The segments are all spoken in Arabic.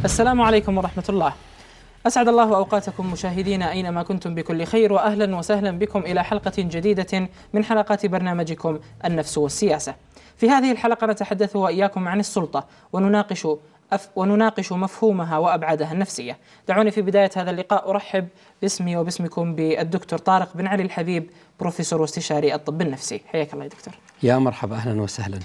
السلام عليكم ورحمة الله. أسعد الله أوقاتكم مشاهدينا أينما كنتم بكل خير، وأهلا وسهلا بكم إلى حلقة جديدة من حلقات برنامجكم النفس والسياسة. في هذه الحلقة نتحدث وإياكم عن السلطة ونناقش مفهومها وأبعادها النفسية. دعوني في بداية هذا اللقاء أرحب باسمي وباسمكم بالدكتور طارق بن علي الحبيب، بروفيسور واستشاري الطب النفسي. حياك الله يا دكتور. يا مرحبا، أهلا وسهلا.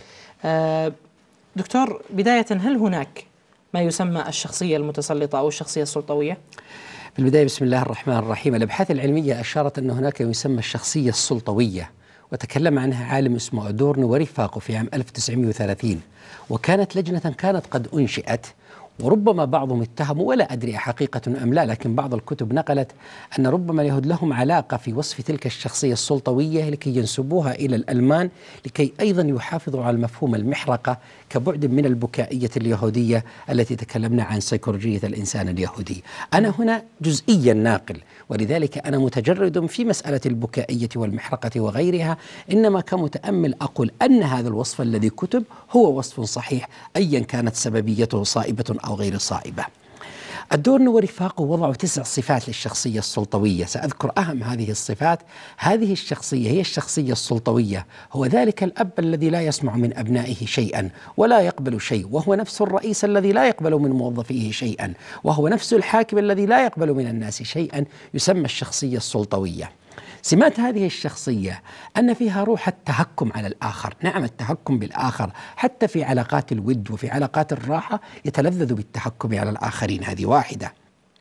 دكتور، بداية هل هناك ما يسمى الشخصية المتسلطة أو الشخصية السلطوية؟ في البداية بسم الله الرحمن الرحيم. الأبحاث العلمية أشارت أن هناك ما يسمى الشخصية السلطوية، وتكلم عنها عالم اسمه أدورنو ورفاقه في عام 1930، وكانت لجنة كانت قد أنشئت، وربما بعضهم اتهموا ولا أدري حقيقة أم لا، لكن بعض الكتب نقلت أن ربما اليهود لهم علاقة في وصف تلك الشخصية السلطوية لكي ينسبوها إلى الألمان، لكي أيضا يحافظوا على المفهوم المحرقة كبعد من البكائية اليهودية التي تكلمنا عن سيكولوجية الإنسان اليهودي. أنا هنا جزئيا ناقل، ولذلك أنا متجرد في مسألة البكائية والمحرقة وغيرها، إنما كمتأمل أقول أن هذا الوصف الذي كتب هو وصف صحيح أيا كانت سببيته صائبة أو غير صائبة. أدورنو ورفاقه وضعوا 9 صفات للشخصية السلطوية، سأذكر أهم هذه الصفات. هذه الشخصية هي الشخصية السلطوية، هو ذلك الأب الذي لا يسمع من أبنائه شيئا ولا يقبل شيء، وهو نفس الرئيس الذي لا يقبل من موظفيه شيئا، وهو نفس الحاكم الذي لا يقبل من الناس شيئا، يسمى الشخصية السلطوية. سمات هذه الشخصية أن فيها روح التهكم على الآخر، نعم التهكم بالآخر، حتى في علاقات الود وفي علاقات الراحة يتلذذ بالتحكم على الآخرين، هذه واحدة.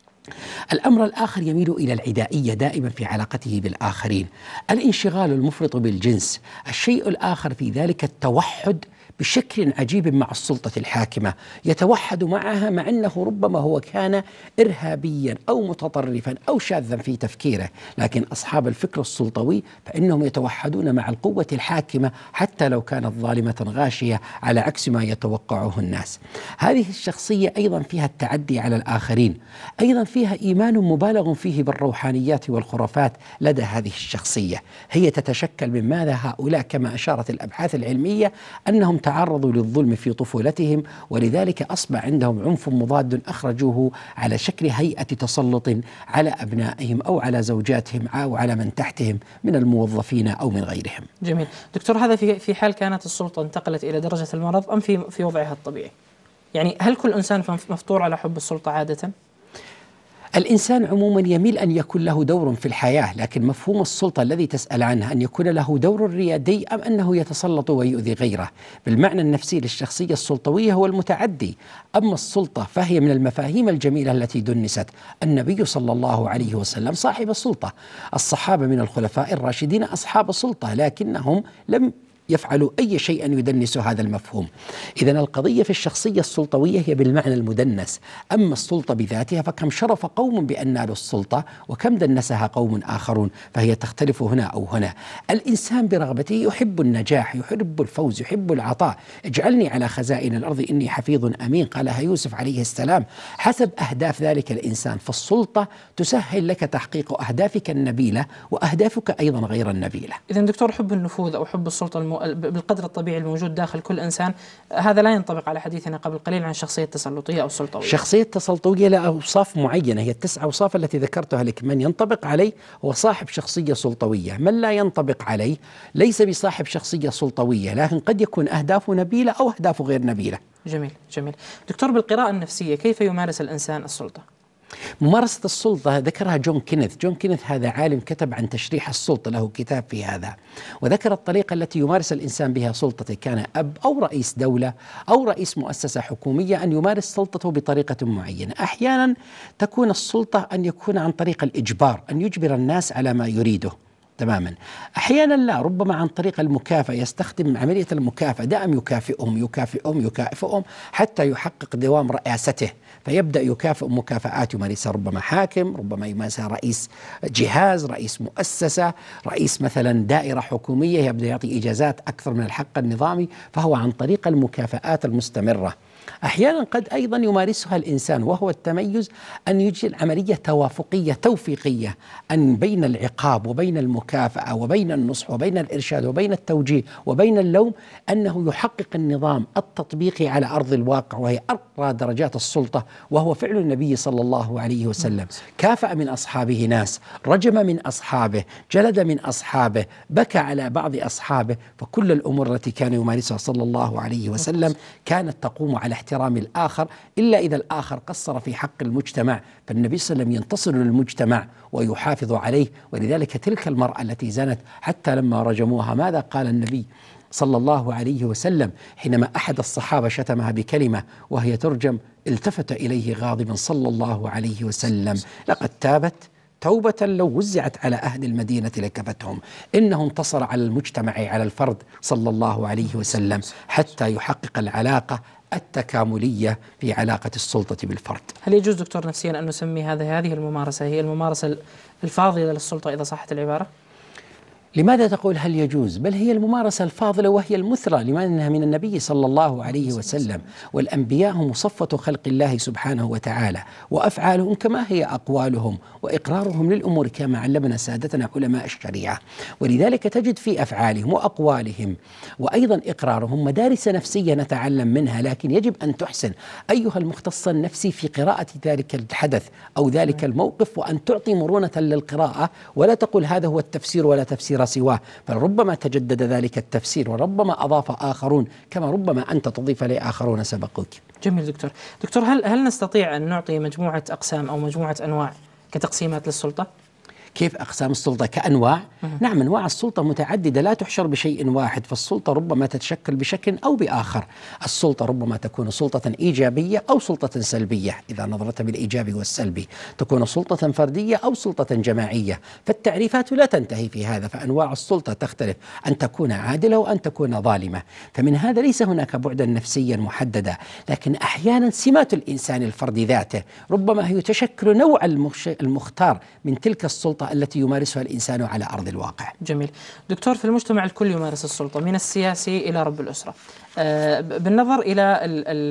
الأمر الآخر يميل إلى العدائية دائما في علاقته بالآخرين، الانشغال المفرط بالجنس. الشيء الآخر في ذلك التوحد بشكل عجيب مع السلطة الحاكمة، يتوحد معها مع أنه ربما هو كان إرهابيا أو متطرفا أو شاذا في تفكيره، لكن أصحاب الفكر السلطوي فإنهم يتوحدون مع القوة الحاكمة حتى لو كانت ظالمة غاشية، على عكس ما يتوقعه الناس. هذه الشخصية أيضا فيها التعدي على الآخرين، أيضا فيها إيمان مبالغ فيه بالروحانيات والخرافات لدى هذه الشخصية. هي تتشكل من ماذا؟ هؤلاء كما أشارت الأبحاث العلمية أنهم تعرضوا للظلم في طفولتهم، ولذلك أصبح عندهم عنف مضاد أخرجوه على شكل هيئة تسلط على أبنائهم أو على زوجاتهم أو على من تحتهم من الموظفين أو من غيرهم. جميل دكتور، هذا في حال كانت السلطة انتقلت إلى درجة المرض أم في وضعها الطبيعي؟ يعني هل كل إنسان مفطور على حب السلطة عادة؟ الإنسان عموما يميل أن يكون له دور في الحياة، لكن مفهوم السلطة الذي تسأل عنه أن يكون له دور ريادي أم أنه يتسلط ويؤذي غيره. بالمعنى النفسي للشخصية السلطوية هو المتعدي، أما السلطة فهي من المفاهيم الجميلة التي دنست. النبي صلى الله عليه وسلم صاحب السلطة، الصحابة من الخلفاء الراشدين أصحاب السلطة، لكنهم لم يفعلوا أي شيء يدنس هذا المفهوم. إذن القضية في الشخصية السلطوية هي بالمعنى المدنس، أما السلطة بذاتها فكم شرف قوم بأن نالوا السلطة وكم دنسها قوم آخرون، فهي تختلف هنا أو هنا. الإنسان برغبته يحب النجاح، يحب الفوز، يحب العطاء. اجعلني على خزائن الأرض إني حفيظ أمين، قالها يوسف عليه السلام، حسب أهداف ذلك الإنسان. فالسلطة تسهل لك تحقيق أهدافك النبيلة وأهدافك أيضا غير النبيلة. إذن دكتور، حب النفوذ أو حب السلطة بالقدر الطبيعي الموجود داخل كل إنسان، هذا لا ينطبق على حديثنا قبل قليل عن الشخصية التسلطية أو السلطوية. الشخصية التسلطوية لها أوصاف معينة، هي ال9 أوصاف التي ذكرتها لك. من ينطبق عليه هو صاحب شخصية سلطوية، من لا ينطبق عليه ليس بصاحب شخصية سلطوية، لكن قد يكون أهدافه نبيلة أو أهدافه غير نبيلة. جميل جميل. دكتور، بالقراءة النفسية كيف يمارس الإنسان السلطة؟ ممارسة السلطة ذكرها جون كينيث هذا عالم كتب عن تشريح السلطة، له كتاب في هذا، وذكر الطريقة التي يمارس الإنسان بها سلطته، كان أب أو رئيس دولة أو رئيس مؤسسة حكومية، أن يمارس سلطته بطريقة معينة. أحيانا تكون السلطة أن يكون عن طريق الإجبار، أن يجبر الناس على ما يريده تماما. أحيانا لا، ربما عن طريق المكافأة، يستخدم عملية المكافأة، دائم يكافئهم حتى يحقق دوام رئاسته، فيبدأ يكافئ مكافآت يمارسها ربما حاكم، ربما يمارسها رئيس جهاز، رئيس مؤسسة، رئيس مثلا دائرة حكومية، يبدأ يعطي إجازات أكثر من الحق النظامي، فهو عن طريق المكافآت المستمرة. أحيانا قد أيضا يمارسها الإنسان، وهو التميز، أن يجري عملية توافقية توفيقية أن بين العقاب وبين المكافأة وبين النصح وبين الإرشاد وبين التوجيه وبين اللوم، أنه يحقق النظام التطبيقي على أرض الواقع، وهي أرقى درجات السلطة، وهو فعل النبي صلى الله عليه وسلم. كافأ من أصحابه ناس، رجم من أصحابه، جلد من أصحابه، بكى على بعض أصحابه، فكل الأمور التي كان يمارسها صلى الله عليه وسلم كانت تقوم على احترام الآخر، إلا إذا الآخر قصر في حق المجتمع، فالنبي صلى الله عليه وسلم ينتصر للمجتمع ويحافظ عليه. ولذلك تلك المرأة التي زنت حتى لما رجموها، ماذا قال النبي صلى الله عليه وسلم حينما أحد الصحابة شتمها بكلمة وهي ترجم؟ التفت إليه غاضبا صلى الله عليه وسلم: لقد تابت توبة لو وزعت على أهل المدينة لكفتهم. إنه انتصر على المجتمع، على الفرد صلى الله عليه وسلم، حتى يحقق العلاقة التكاملية في علاقة السلطة بالفرد. هل يجوز دكتور نفسيا أن نسمي هذه الممارسة هي الممارسة الفاضلة للسلطة إذا صحت العبارة؟ لماذا تقول هل يجوز؟ بل هي الممارسة الفاضلة وهي المثرى، لأنها من النبي صلى الله عليه وسلم، والأنبياء هم صفوة خلق الله سبحانه وتعالى، وأفعالهم كما هي أقوالهم، وإقرارهم للأمور كما علمنا سادتنا علماء الشريعة. ولذلك تجد في أفعالهم وأقوالهم وأيضا إقرارهم مدارس نفسية نتعلم منها، لكن يجب أن تحسن أيها المختص النفسي في قراءة ذلك الحدث أو ذلك الموقف، وأن تعطي مرونة للقراءة، ولا تقول هذا هو التفسير ولا تفسير سواه، فربما تجدد ذلك التفسير وربما أضاف آخرون، كما ربما أنت تضيف لآخرون سبقوك. جميل دكتور، هل نستطيع أن نعطي مجموعة أقسام أو مجموعة أنواع كتقسيمات للسلطة؟ كيف أقسام السلطة كأنواع؟ نعم، أنواع السلطة متعددة لا تحشر بشيء واحد، فالسلطة ربما تتشكل بشكل أو بآخر. السلطة ربما تكون سلطة إيجابية أو سلطة سلبية، إذا نظرت بالإيجابي والسلبي، تكون سلطة فردية أو سلطة جماعية، فالتعريفات لا تنتهي في هذا، فأنواع السلطة تختلف، أن تكون عادلة وأن تكون ظالمة. فمن هذا ليس هناك بعدا نفسيا محددا، لكن أحيانا سمات الإنسان الفردي ذاته ربما هي تشكل نوع المختار من تلك السلطة التي يمارسها الإنسان على أرض الواقع. جميل دكتور، في المجتمع الكل يمارس السلطة، من السياسي إلى رب الأسرة. بالنظر إلى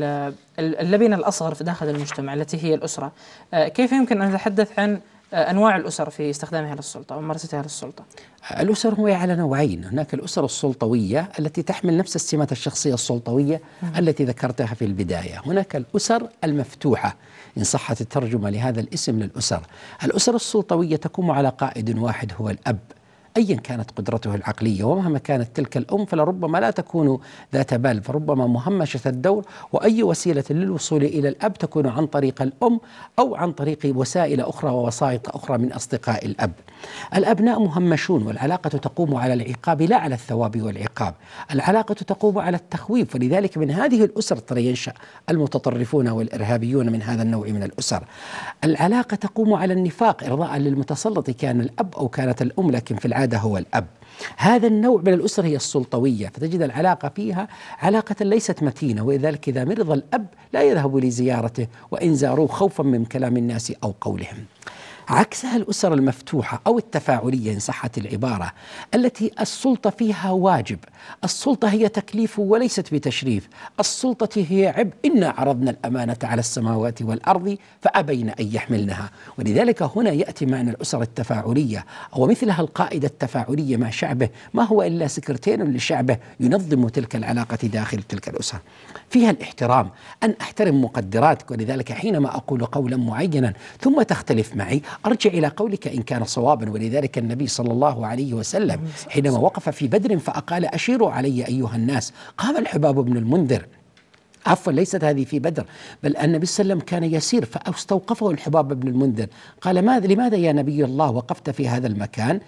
اللبنة الأصغر في داخل المجتمع التي هي الأسرة، كيف يمكن أن نتحدث عن أنواع الأسر في استخدامها للسلطة وممارستها للسلطة؟ الأسر هو على نوعين، هناك الأسر السلطوية التي تحمل نفس السمات الشخصية السلطوية التي ذكرتها في البداية، هناك الأسر المفتوحة إن صحت الترجمة لهذا الاسم للأسر. الأسر السلطوية تقوم على قائد واحد هو الأب، أيا كانت قدرته العقلية، ومهما كانت تلك الأم فلربما لا تكون ذات بال، فربما مهمشة الدور، وأي وسيلة للوصول إلى الأب تكون عن طريق الأم أو عن طريق وسائل أخرى ووسائط أخرى من أصدقاء الأب. الأبناء مهمشون، والعلاقة تقوم على العقاب لا على الثواب والعقاب، العلاقة تقوم على التخويف، ولذلك من هذه الأسر ترى ينشأ المتطرفون والإرهابيون من هذا النوع من الأسر. العلاقة تقوم على النفاق إرضاء للمتسلط، كان الأب أو كانت الأم، لكن في العادة هو الأب. هذا النوع من الأسر هي السلطوية، فتجد العلاقة فيها علاقة ليست متينة، ولذلك إذا مرض الأب لا يذهب لزيارته، وإن زاروه خوفا من كلام الناس أو قولهم. عكسها الأسر المفتوحة أو التفاعلية إن صحت العبارة، التي السلطة فيها واجب، السلطة هي تكليف وليست بتشريف، السلطة هي عبء، إنا عرضنا الأمانة على السماوات والأرض فأبين أن يحملنها. ولذلك هنا يأتي معنى الأسر التفاعلية، أو مثلها القائدة التفاعلية مع شعبه، ما هو إلا سكرتير لشعبه ينظم تلك العلاقة داخل تلك الأسرة. فيها الاحترام، أن أحترم مقدراتك، ولذلك حينما أقول قولا معينا ثم تختلف معي أرجع إلى قولك إن كان صوابا. ولذلك النبي صلى الله عليه وسلم حينما وقف في بدر فأقال أشيروا علي أيها الناس، قام الحباب بن المنذر، عفوا ليست هذه في بدر، بل النبي صلى الله عليه وسلم كان يسير فاستوقفه الحباب بن المنذر، قال لماذا يا نبي الله وقفت في هذا المكان؟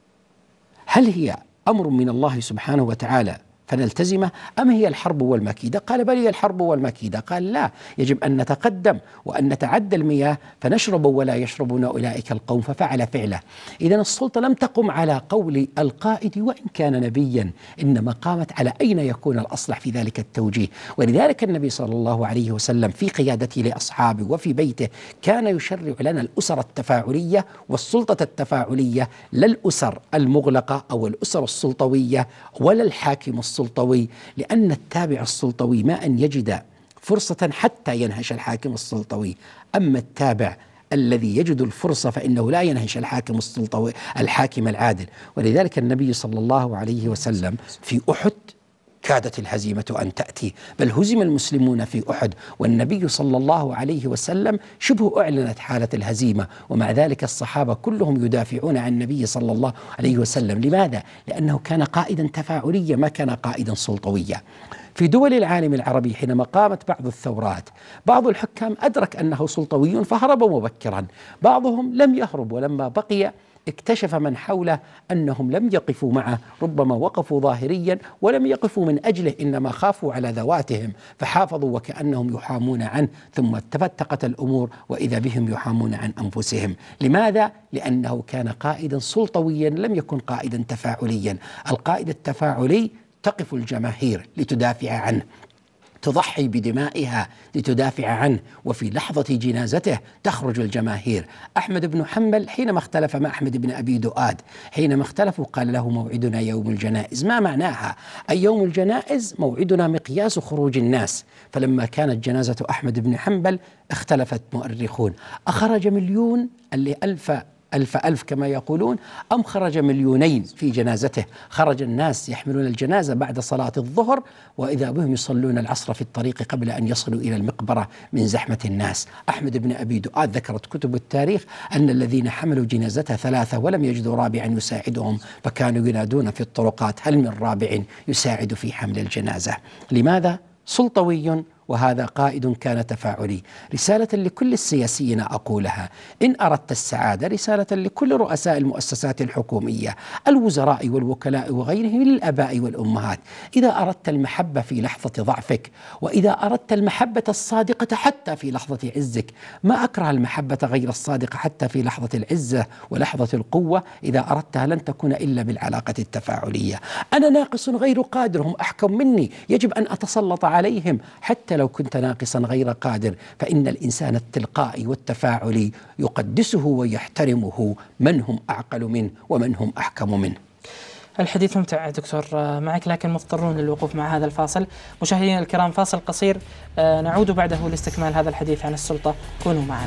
هل هي أمر من الله سبحانه وتعالى فنلتزمه أم هي الحرب والمكيدة؟ قال بل هي الحرب والمكيدة. قال لا، يجب أن نتقدم وأن نتعدى المياه فنشرب ولا يشربون أولئك القوم، ففعل فعله. إذن السلطة لم تقم على قول القائد وإن كان نبيا، إنما قامت على أين يكون الأصلح في ذلك التوجيه. ولذلك النبي صلى الله عليه وسلم في قيادته لأصحابه وفي بيته كان يشرع لنا الأسر التفاعلية والسلطة التفاعلية، لا الأسر المغلقة أو الأسر السلطوية ولا الحاكم السلطوي، لأن التابع السلطوي ما أن يجد فرصة حتى ينهش الحاكم السلطوي. أما التابع الذي يجد الفرصة فإنه لا ينهش الحاكم السلطوي الحاكم العادل. ولذلك النبي صلى الله عليه وسلم في أحد كادت الهزيمة أن تأتي، بل هزم المسلمون في أحد، والنبي صلى الله عليه وسلم شبه أعلنت حالة الهزيمة، ومع ذلك الصحابة كلهم يدافعون عن النبي صلى الله عليه وسلم. لماذا؟ لأنه كان قائدا تفاعليا، ما كان قائدا سلطويا. في دول العالم العربي حينما قامت بعض الثورات، بعض الحكام أدرك أنه سلطوي فهرب مبكرا، بعضهم لم يهرب، ولما بقي اكتشف من حوله أنهم لم يقفوا معه، ربما وقفوا ظاهريا ولم يقفوا من أجله، إنما خافوا على ذواتهم فحافظوا وكأنهم يحامون عنه، ثم تفتقت الأمور وإذا بهم يحامون عن أنفسهم. لماذا؟ لأنه كان قائدا سلطويا، لم يكن قائدا تفاعليا. القائد التفاعلي تقف الجماهير لتدافع عنه، تضحي بدمائها لتدافع عنه، وفي لحظة جنازته تخرج الجماهير. أحمد بن حنبل حينما اختلف مع أحمد بن أبي دؤاد، حينما اختلفوا قال له موعدنا يوم الجنائز. ما معناها؟ أي يوم الجنائز موعدنا مقياس خروج الناس. فلما كانت جنازة أحمد بن حنبل اختلفت مؤرخون، أخرج مليون اللي ألف كما يقولون، أم خرج مليونين في جنازته؟ خرج الناس يحملون الجنازة بعد صلاة الظهر، وإذا بهم يصلون العصر في الطريق قبل أن يصلوا إلى المقبرة من زحمة الناس. أحمد بن أبي دؤاد ذكرت كتب التاريخ أن الذين حملوا جنازته 3 ولم يجدوا رابعا يساعدهم، فكانوا ينادون في الطرقات هل من رابع يساعد في حمل الجنازة. لماذا؟ سلطوي، وهذا قائد كان تفاعلي. رسالة لكل السياسيين أقولها: إن أردت السعادة، رسالة لكل رؤساء المؤسسات الحكومية، الوزراء والوكلاء وغيرهم، للآباء والأمهات، إذا أردت المحبة في لحظة ضعفك، وإذا أردت المحبة الصادقة حتى في لحظة عزك، ما أكره المحبة غير الصادقة حتى في لحظة العزة ولحظة القوة، إذا أردتها لن تكون إلا بالعلاقة التفاعلية. أنا ناقص غير قادر، هم أحكم مني، يجب أن أتسلط عليهم. حتى لو كنت ناقصا غير قادر، فإن الإنسان التلقائي والتفاعلي يقدسه ويحترمه من هم أعقل منه ومن هم أحكم منه. الحديث ممتع دكتور معك، لكن مضطرون للوقوف مع هذا الفاصل. مشاهدينا الكرام، فاصل قصير، نعود بعده لاستكمال هذا الحديث عن السلطة. كونوا معنا.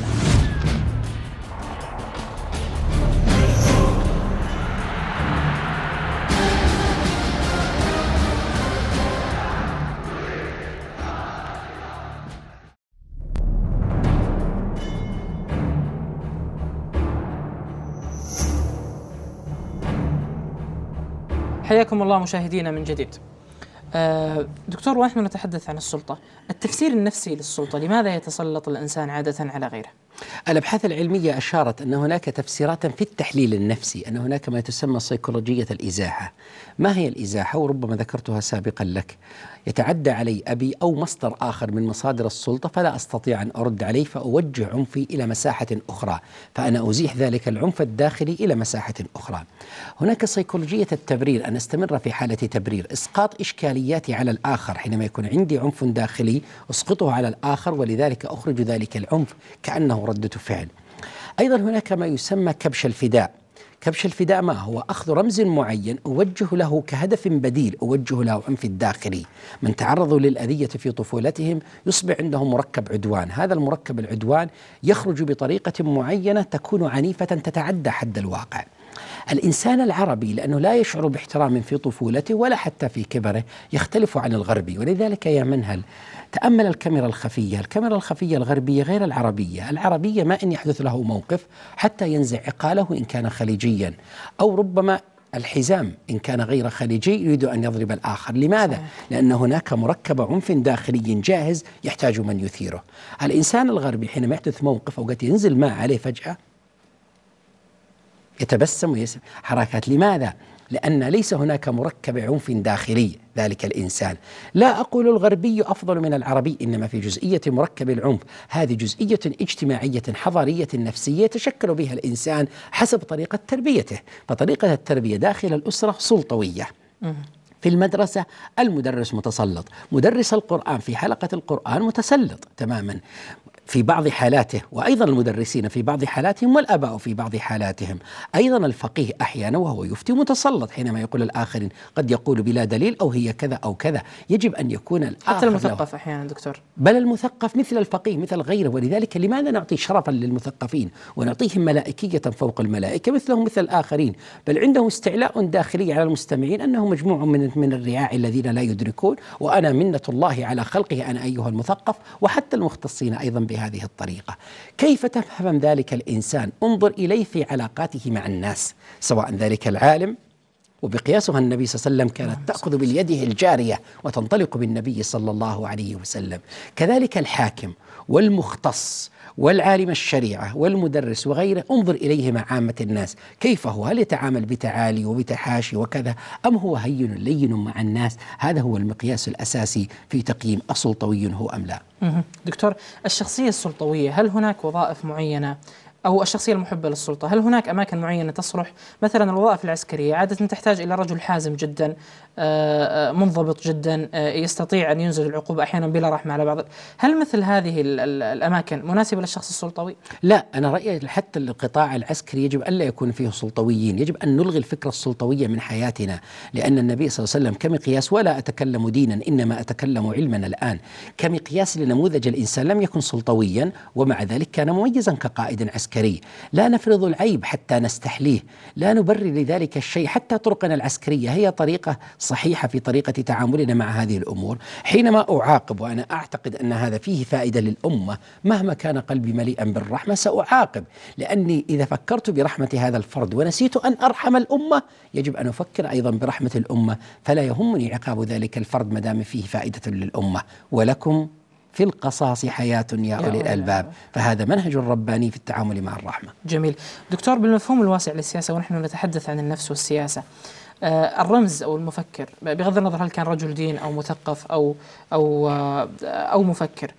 حياكم الله مشاهدينا من جديد. دكتور، ونحن نتحدث عن السلطة، التفسير النفسي للسلطة، لماذا يتسلط الإنسان عادة على غيره؟ الأبحاث العلمية أشارت أن هناك تفسيرات في التحليل النفسي، أن هناك ما تسمى سيكولوجية الإزاحة. ما هي الإزاحة؟ وربما ذكرتها سابقا لك. يتعدى علي أبي أو مصدر آخر من مصادر السلطة فلا أستطيع أن أرد عليه، فأوجه عنفي إلى مساحة أخرى، فأنا أزيح ذلك العنف الداخلي إلى مساحة أخرى. هناك سيكولوجية التبرير، أن أستمر في حالة تبرير، إسقاط إشكالياتي على الآخر. حينما يكون عندي عنف داخلي أسقطه على الآخر، ولذلك أخرج ذلك العنف كأنه ردة فعل. أيضا هناك ما يسمى كبش الفداء. كبش الفداء ما هو؟ أخذ رمز معين أوجه له كهدف بديل، أوجه له عنف الداخلي. من تعرضوا للأذية في طفولتهم يصبح عندهم مركب عدوان، هذا المركب العدوان يخرج بطريقة معينة تكون عنيفة تتعدى حد الواقع. الإنسان العربي لأنه لا يشعر باحترام في طفولته ولا حتى في كبره يختلف عن الغربي، ولذلك يا منهل تأمل الكاميرا الخفية. الكاميرا الخفية الغربية غير العربية. العربية ما إن يحدث له موقف حتى ينزع عقاله إن كان خليجيا، أو ربما الحزام إن كان غير خليجي يريد أن يضرب الآخر. لماذا؟ لأن هناك مركب عنف داخلي جاهز يحتاج من يثيره. الإنسان الغربي حينما يحدث موقف أو قد ينزل ماء عليه فجأة يتبسم ويسمع حركات. لماذا؟ لأن ليس هناك مركب عنف داخلي ذلك الإنسان. لا أقول الغربي أفضل من العربي، إنما في جزئية مركب العنف، هذه جزئية اجتماعية حضارية نفسية يتشكل بها الإنسان حسب طريقة تربيته. فطريقة التربية داخل الأسرة سلطوية. في المدرسة المدرس متسلط، مدرس القرآن في حلقة القرآن متسلط تماما. في بعض حالاته، وأيضا المدرسين في بعض حالاتهم، والآباء في بعض حالاتهم. أيضا الفقيه أحيانا وهو يفتي متسلط حينما يقول الآخرين، قد يقول بلا دليل أو هي كذا أو كذا. يجب أن يكون الآخر حتى المثقف أحيانا دكتور، بل المثقف مثل الفقيه مثل غيره. ولذلك لماذا نعطي شرفا للمثقفين ونعطيهم ملائكية فوق الملائكة مثلهم مثل الآخرين؟ بل عندهم استعلاء داخلي على المستمعين أنه مجموع من الرعاع الذين لا يدركون، وأنا منة الله على خلقه أنا أيها المثقف، وحتى المختصين أيضا بهذه الطريقة. كيف تفهم ذلك الإنسان؟ انظر إليه في علاقاته مع الناس، سواء ذلك العالم، وبقياسها النبي صلى الله عليه وسلم كانت تأخذ باليده الجارية وتنطلق بالنبي صلى الله عليه وسلم. كذلك الحاكم والمختص والعالم الشريعة والمدرس وغيره، انظر إليه مع عامة الناس كيف هو، هل يتعامل بتعالي وبتحاشي وكذا، أم هو هين لين مع الناس؟ هذا هو المقياس الأساسي في تقييم السلطوي هو أم لا. دكتور، الشخصية السلطوية هل هناك وظائف معينة، أو الشخصية المحبة للسلطة هل هناك أماكن معينة تصلح؟ مثلا الوظائف العسكرية عادة تحتاج إلى رجل حازم جدا، منضبط جدا، يستطيع أن ينزل العقوبة أحيانا بلا رحمة على بعض. هل مثل هذه الأماكن مناسبة للشخص السلطوي؟ لا، أنا رأيي حتى القطاع العسكري يجب ألا يكون فيه سلطويين، يجب أن نلغي الفكرة السلطوية من حياتنا، لأن النبي صلى الله عليه وسلم كمقياس، ولا أتكلم دينا إنما أتكلم علما الآن، كمقياس لنموذج الإنسان لم يكن سلطويا، ومع ذلك كان مميزا كقائد عسكري. لا نفرض العيب حتى نستحليه، لا نبرر لذلك الشيء. حتى طرقنا العسكرية هي طريقة صحيحة في طريقة تعاملنا مع هذه الأمور. حينما أعاقب وأنا أعتقد أن هذا فيه فائدة للأمة، مهما كان قلبي مليئا بالرحمة سأعاقب، لأني إذا فكرت برحمة هذا الفرد ونسيت أن أرحم الأمة، يجب أن أفكر أيضا برحمة الأمة، فلا يهمني عقاب ذلك الفرد ما دام فيه فائدة للأمة. ولكم في القصاص حياة يا أولي الألباب، فهذا منهج رباني في التعامل مع الرحمة. جميل. دكتور، بالمفهوم الواسع للسياسة ونحن نتحدث عن النفس والسياسة، الرمز أو المفكر بغض النظر هل كان رجل دين أو مثقف أو مفكر،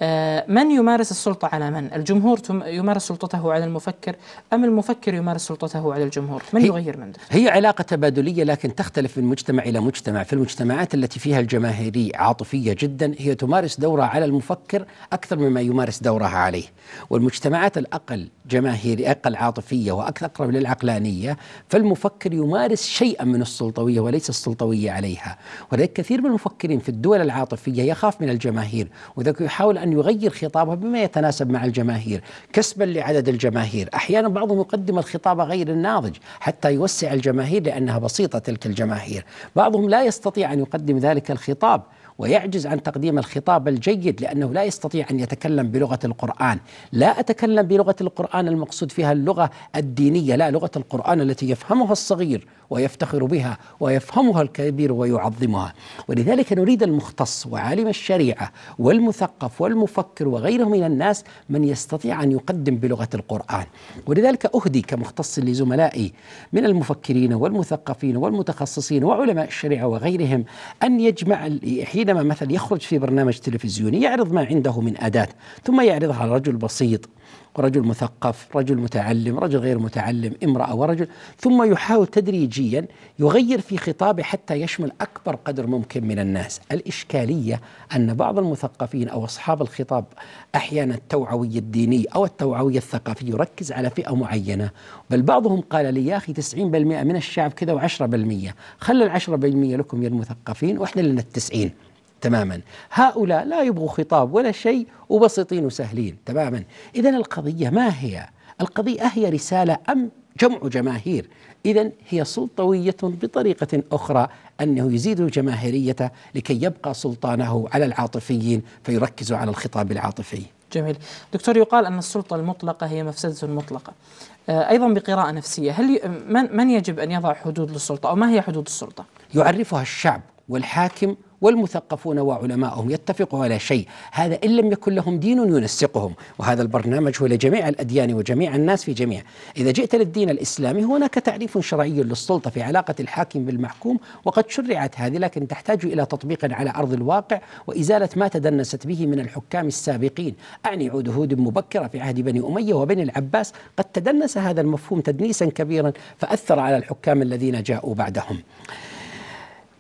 من يمارس السلطة على من؟ الجمهور يمارس سلطته على المفكر، أم المفكر يمارس سلطته على الجمهور؟ من يغير من ده؟ هي علاقة تبادلية، لكن تختلف من مجتمع إلى مجتمع. في المجتمعات التي فيها الجماهيرية عاطفية جدا هي تمارس دورها على المفكر أكثر مما يمارس دورها عليه، والمجتمعات الأقل جماهيرية أقل عاطفية وأكثر أقرب للعقلانية فالمفكر يمارس شيئا من السلطوية وليس السلطوية عليها. ولذلك كثير من المفكرين في الدول العاطفية يخاف من الجماهير، وذلك يحاول أن يغير خطابه بما يتناسب مع الجماهير كسبا لعدد الجماهير. أحيانا بعضهم يقدم الخطاب غير الناضج حتى يوسع الجماهير لأنها بسيطة تلك الجماهير. بعضهم لا يستطيع أن يقدم ذلك الخطاب ويعجز عن تقديم الخطاب الجيد لأنه لا يستطيع أن يتكلم بلغة القرآن. لا أتكلم بلغة القرآن المقصود فيها اللغة الدينية، لا، لغة القرآن التي يفهمها الصغير ويفتخر بها ويفهمها الكبير ويعظمها. ولذلك نريد المختص وعالم الشريعة والمثقف والمفكر وغيره من الناس من يستطيع أن يقدم بلغة القرآن. ولذلك أهدي كمختص لزملائي من المفكرين والمثقفين والمتخصصين وعلماء الشريعة وغيرهم أن يجمع، حينما مثلا يخرج في برنامج تلفزيوني يعرض ما عنده من أداة ثم يعرضها على رجل بسيط ورجل مثقف، رجل متعلم، رجل غير متعلم، امرأة ورجل، ثم يحاول تدريجيا يغير في خطابه حتى يشمل أكبر قدر ممكن من الناس. الإشكالية أن بعض المثقفين أو أصحاب الخطاب أحيانا التوعوي الديني أو التوعوي الثقافي يركز على فئة معينة، بل بعضهم قال لي يا أخي 90% من الشعب كذا و10%، خلى 10% لكم يا المثقفين وإحنا لنا 90 تماما. هؤلاء لا يبغوا خطاب ولا شيء وبسيطين وسهلين تماما. إذن القضية ما هي؟ القضية هي رسالة أم جمع جماهير؟ إذن هي سلطوية بطريقة أخرى أنه يزيد جماهيريته لكي يبقى سلطانه على العاطفيين فيركز على الخطاب العاطفي. جميل. دكتور، يقال أن السلطة المطلقة هي مفسدة مطلقة، أيضا بقراءة نفسية. هل من يجب أن يضع حدود للسلطة أو ما هي حدود السلطة؟ يعرفها الشعب والحاكم والمثقفون وعلماؤهم يتفقوا على شيء، هذا إن لم يكن لهم دين ينسقهم، وهذا البرنامج هو لجميع الأديان وجميع الناس في جميع. إذا جئت للدين الإسلامي هناك تعريف شرعي للسلطة في علاقة الحاكم بالمحكوم، وقد شرعت هذه، لكن تحتاج إلى تطبيق على أرض الواقع وإزالة ما تدنست به من الحكام السابقين. أعني عهود مبكرة في عهد بني أمية وبني العباس قد تدنس هذا المفهوم تدنيسا كبيرا فأثر على الحكام الذين جاءوا بعدهم.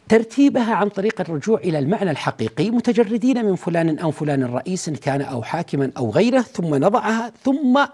ترتيبها عن طريق الرجوع إلى المعنى الحقيقي، متجردين من فلان أو فلان رئيس كان أو حاكما أو غيره، ثم نضعها ثم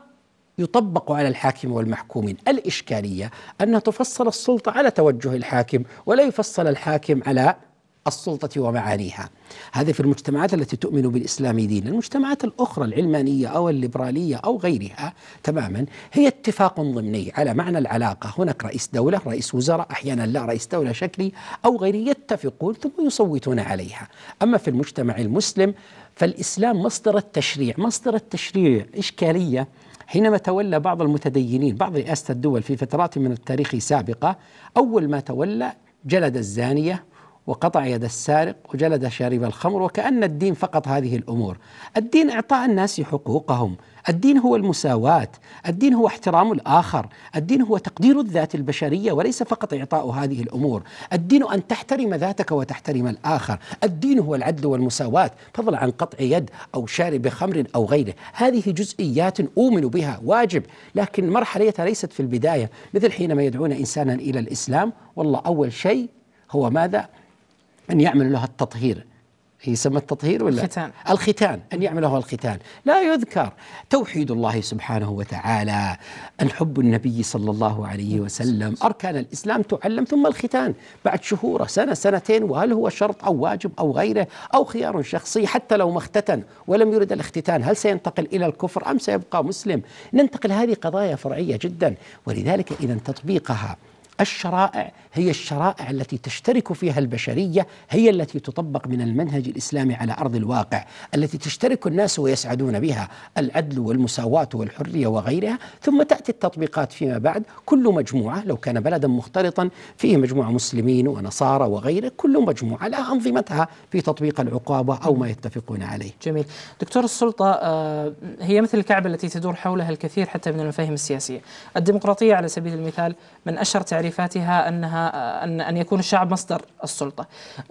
يطبق على الحاكم والمحكومين. الإشكالية أن تفصل السلطة على توجه الحاكم ولا يفصل الحاكم على السلطة ومعانيها. هذه في المجتمعات التي تؤمن بالإسلام دين. المجتمعات الأخرى العلمانية أو الليبرالية أو غيرها تماما هي اتفاق ضمني على معنى العلاقة. هناك رئيس دولة، رئيس وزراء، أحيانا لا رئيس دولة شكلي أو غيره، يتفقون ثم يصوتون عليها. أما في المجتمع المسلم فالإسلام مصدر التشريع. مصدر التشريع إشكالية حينما تولى بعض المتدينين بعض رئاسة الدول في فترات من التاريخ سابقة، أول ما تولى جلد الزانية وقطع يد السارق وجلد شارب الخمر، وكأن الدين فقط هذه الأمور. الدين إعطاء الناس حقوقهم، الدين هو المساواة، الدين هو احترام الآخر، الدين هو تقدير الذات البشرية وليس فقط إعطاء هذه الأمور. الدين أن تحترم ذاتك وتحترم الآخر، الدين هو العدل والمساواة، فضلا عن قطع يد أو شارب خمر أو غيره. هذه جزئيات أؤمن بها واجب، لكن مرحلتها ليست في البداية. مثل حينما يدعون إنسانا إلى الإسلام، والله أول شيء هو ماذا؟ أن يعمل له التطهير. يسمى التطهير ولا الختان؟ أن يعمل له الختان. لا يذكر توحيد الله سبحانه وتعالى، الحب النبي صلى الله عليه وسلم، أركان الإسلام تعلم، ثم الختان بعد شهور، سنة سنتين. وهل هو شرط أو واجب أو غيره أو خيار شخصي؟ حتى لو ما اختتن ولم يرد الاختتان، هل سينتقل إلى الكفر أم سيبقى مسلم؟ ننتقل. هذه قضايا فرعية جدا. ولذلك إذا تطبيقها الشرائع هي الشرائع التي تشترك فيها البشرية، هي التي تطبق من المنهج الإسلامي على أرض الواقع، التي تشترك الناس ويسعدون بها، العدل والمساواة والحرية وغيرها. ثم تأتي التطبيقات فيما بعد. كل مجموعة لو كان بلدا مختلطا فيه مجموعة مسلمين ونصارى وغيره، كل مجموعة لها أنظمتها في تطبيق العقوبة أو ما يتفقون عليه. جميل. دكتور، السلطة هي مثل الكعبة التي تدور حولها الكثير حتى من المفاهيم السياسية. الديمقراطية على سبيل المثال من أشهر تعريفاتها أن يكون الشعب مصدر السلطة.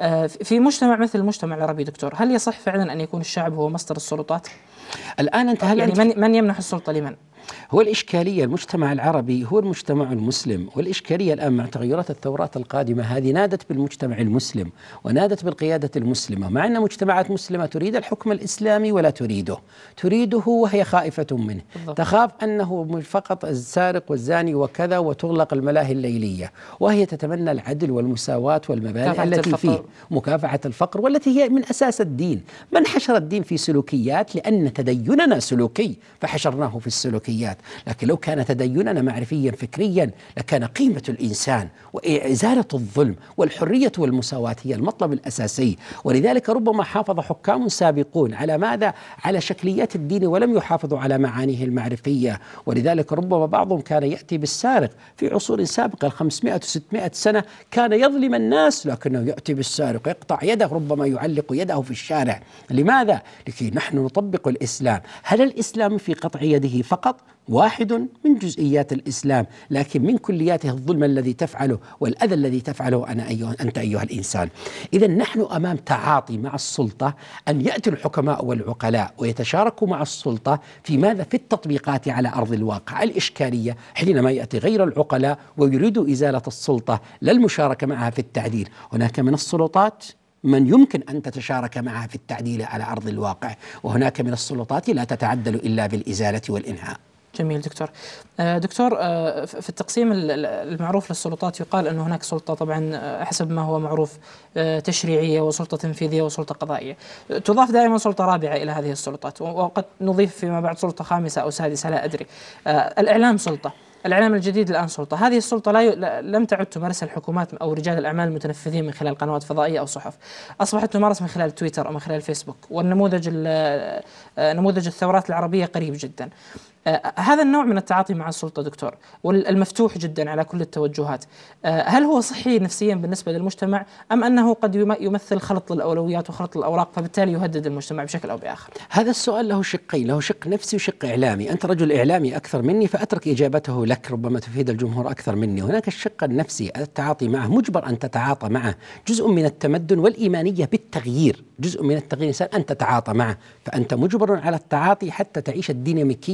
في مجتمع مثل المجتمع العربي دكتور، هل يصح فعلا أن يكون الشعب هو مصدر السلطات؟ الآن أنت يعني من يمنح السلطة لمن؟ هو الإشكالية المجتمع العربي هو المجتمع المسلم، والإشكالية الآن مع تغيرات الثورات القادمة هذه نادت بالمجتمع المسلم ونادت بالقيادة المسلمة، مع أن مجتمعات مسلمة تريد الحكم الإسلامي ولا تريده وهي خائفة منه. بالضبط. تخاف أنه فقط السارق والزاني وكذا، وتغلق الملاهي الليلية، وهي تتمنى العدل والمساواة والمبادئ التي فيه مكافحة الفقر، والتي هي من أساس الدين. من حشر الدين في سلوكيات؟ لأن تديننا سلوكي فحشرناه في السلوكيات. لكن لو كان تديننا معرفيا فكريا لكان قيمة الإنسان وإزالة الظلم والحرية والمساواة هي المطلب الأساسي. ولذلك ربما حافظ حكام سابقون على ماذا؟ على شكليات الدين ولم يحافظوا على معانيه المعرفية. ولذلك ربما بعضهم كان يأتي بالسارق في عصور سابقة 500 600 سنة، كان يظلم الناس لكنه يأتي بالسارق يقطع يده، ربما يعلق يده في الشارع. لماذا؟ لكي نحن نطبق الإسلام. هل الإسلام في قطع يده فقط؟ واحد من جزئيات الإسلام، لكن من كلياته الظلم الذي تفعله والأذى الذي تفعله أنت أيها الإنسان. إذا نحن أمام تعاطي مع السلطة، أن يأتي الحكماء والعقلاء ويتشاركوا مع السلطة في ماذا؟ في التطبيقات على أرض الواقع. الإشكالية حينما يأتي غير العقلاء ويريدوا إزالة السلطة لا المشاركة معها في التعديل. هناك من السلطات من يمكن أن تتشارك معها في التعديل على أرض الواقع، وهناك من السلطات لا تتعدل إلا بالإزالة والإنهاء. جميل دكتور. دكتور، في التقسيم المعروف للسلطات يقال أن هناك سلطة طبعا حسب ما هو معروف تشريعية وسلطة تنفيذية وسلطة قضائية، تضاف دائما سلطة رابعة إلى هذه السلطات، وقد نضيف فيما بعد سلطة خامسة أو سادسة لا أدري. الإعلام سلطة، الإعلام الجديد الآن سلطة. هذه السلطة لم تعد تمارسها الحكومات أو رجال الأعمال المتنفذين من خلال قنوات فضائية أو صحف، أصبحت تمارس من خلال تويتر أو من خلال فيسبوك، والنموذج نموذج الثورات العربية قريب جدا. هذا النوع من التعاطي مع السلطة دكتور والمفتوح جدا على كل التوجهات، هل هو صحي نفسيا بالنسبة للمجتمع أم أنه قد يمثل خلط للأولويات وخلط للأوراق فبالتالي يهدد المجتمع بشكل أو بآخر؟ هذا السؤال له شقين، له شق نفسي وشق إعلامي. أنت رجل إعلامي أكثر مني فأترك إجابته لك، ربما تفيد الجمهور أكثر مني. هناك الشق النفسي، التعاطي معه، مجبر أن تتعاطى معه، جزء من التمدن والإيمانية بالتغيير، جزء من التغيير الإنسان أن تتعاطى معه، فأنت مجبر على التعاطي حتى تعيش الديناميكية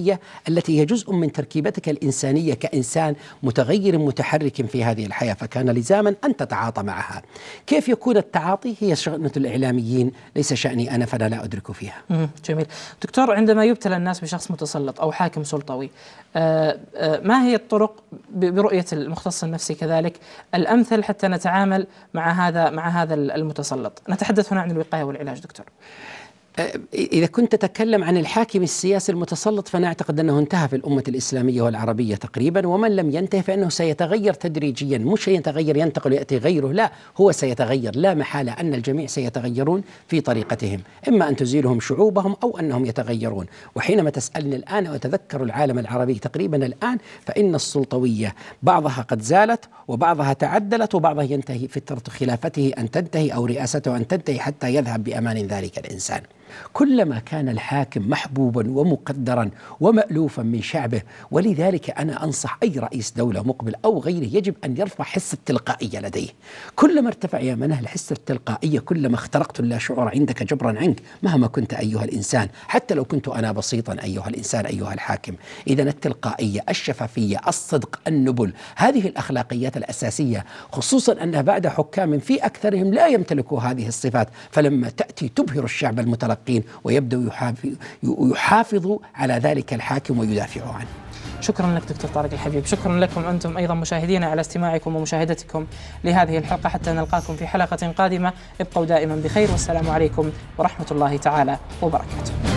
التي هي جزء من تركيبتك الإنسانية كإنسان متغير متحرك في هذه الحياة، فكان لزاما أن تتعاطى معها. كيف يكون التعاطي؟ هي شغلة الإعلاميين، ليس شأني أنا، فأنا لا أدرك فيها. جميل. دكتور، عندما يبتلى الناس بشخص متسلط أو حاكم سلطوي، ما هي الطرق برؤية المختص النفسي كذلك الأمثل حتى نتعامل مع هذا المتسلط؟ نتحدث هنا عن الوقاية والعلاج دكتور. إذا كنت تتكلم عن الحاكم السياسي المتسلط فأنا أعتقد أنه انتهى في الأمة الإسلامية والعربية تقريبا، ومن لم ينتهي فإنه سيتغير تدريجيا، مش يتغير ينتقل يأتي غيره، لا، هو سيتغير، لا محالة أن الجميع سيتغيرون في طريقتهم، إما أن تزيلهم شعوبهم أو أنهم يتغيرون. وحينما تسألني الآن وتذكر العالم العربي تقريبا الآن، فإن السلطوية بعضها قد زالت وبعضها تعدلت وبعضها ينتهي فترة خلافته أن تنتهي أو رئاسته أن تنتهي حتى يذهب بأمان ذلك الإنسان. كلما كان الحاكم محبوبا ومقدرا ومألوفا من شعبه، ولذلك أنا أنصح أي رئيس دولة مقبل أو غيره يجب أن يرفع حس التلقائية لديه. كلما ارتفع يا منه الحس التلقائية كلما اخترقت لا شعور عندك جبرا عنك مهما كنت أيها الإنسان، حتى لو كنت أنا بسيطا أيها الإنسان أيها الحاكم. إذا التلقائية، الشفافية، الصدق، النبل، هذه الأخلاقيات الأساسية، خصوصا أن بعد حكام في أكثرهم لا يمتلكوا هذه الصفات، فلما تأتي تبهر الشعب المتلقين ويبدأ يحافظ على ذلك الحاكم ويدافع عنه. شكرا لك دكتور طارق الحبيب. شكرا لكم أنتم أيضا مشاهدينا على استماعكم ومشاهدتكم لهذه الحلقة. حتى نلقاكم في حلقة قادمة، ابقوا دائما بخير، والسلام عليكم ورحمة الله تعالى وبركاته.